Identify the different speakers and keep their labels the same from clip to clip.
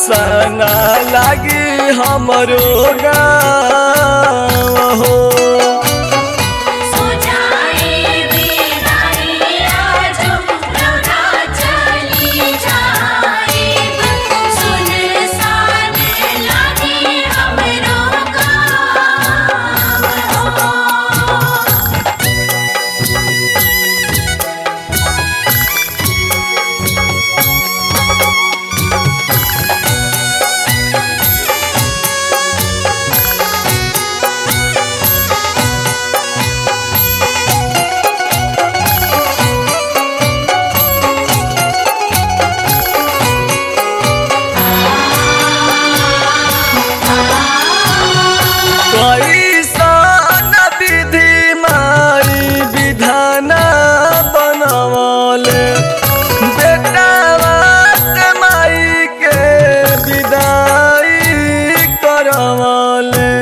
Speaker 1: सना लागी हमरो गाँव हो। कैसन विधि माई विधान बनवले बेटावा से माई के विदाई करवले।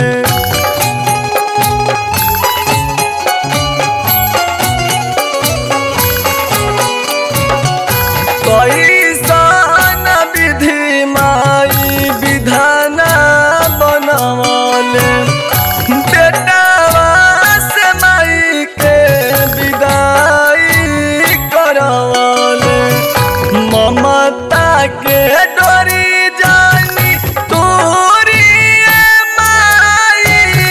Speaker 1: कैसन विधि माई विधान बनवले बेटावा से माई के विदाई करवले। ममता के डोरी जानी तोरी माई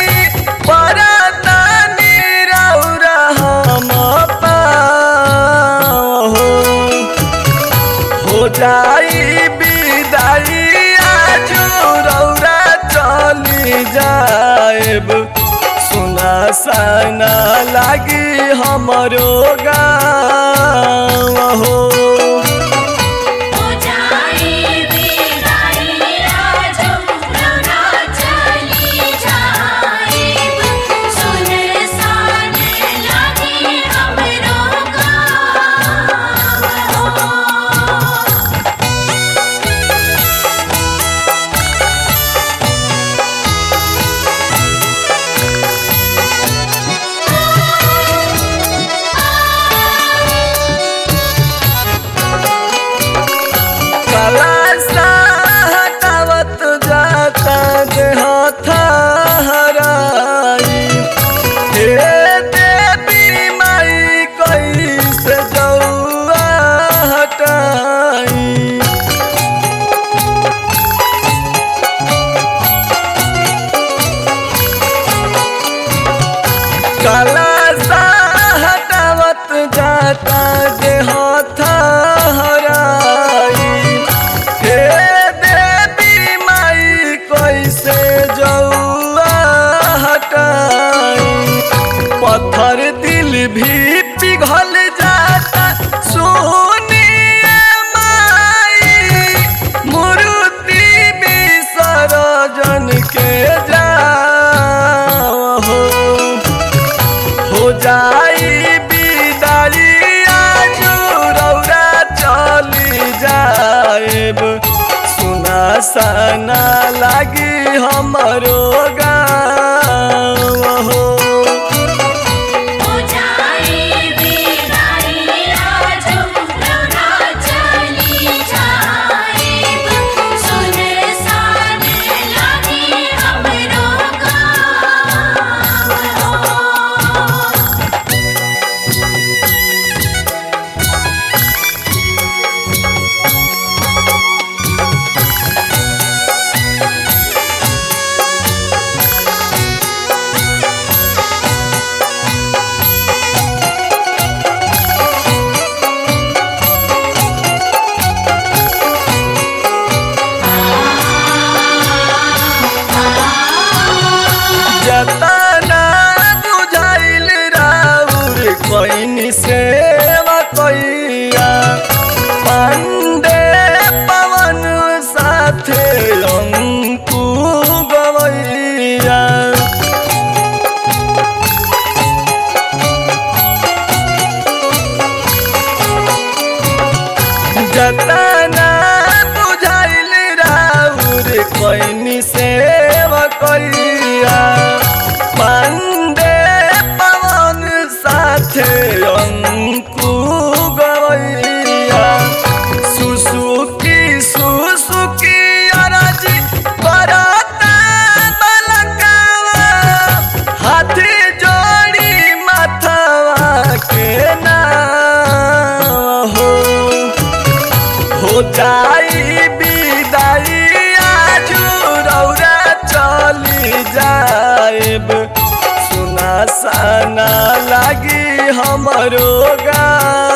Speaker 1: परतानी रौरा हम पाहो। हो जाई विदाई आजू रौरा चली जाएब सुना सना लागी हमरो गाँव हो। हटावत जाता देह हराई हे देवी माई कैसे जौआ हटाई। कलशा हटावत जाता देह हराई हे देवी माई कैसे जौआ हटाई। पत्थर दिल भी पिघल जाता सुनिए माई मूर्ति विसर्जन के जाओ हो जाई विदाई आजू रौरा चली जाएब सुना सना लागी हमरो गाँव हो। जतना बुझाइल राउर कोइनी सेवा कोइया पांडे पवन साथे अंकु गवैया। जतना बुझाइल राउर कोइनी सेवा कोइया पांडे पवन साथे अंकु गवैया। सुसुकी सुसुकी जाई विदाई आजू रौरा चली जाएब सुना साना लागी हमरो गाँव।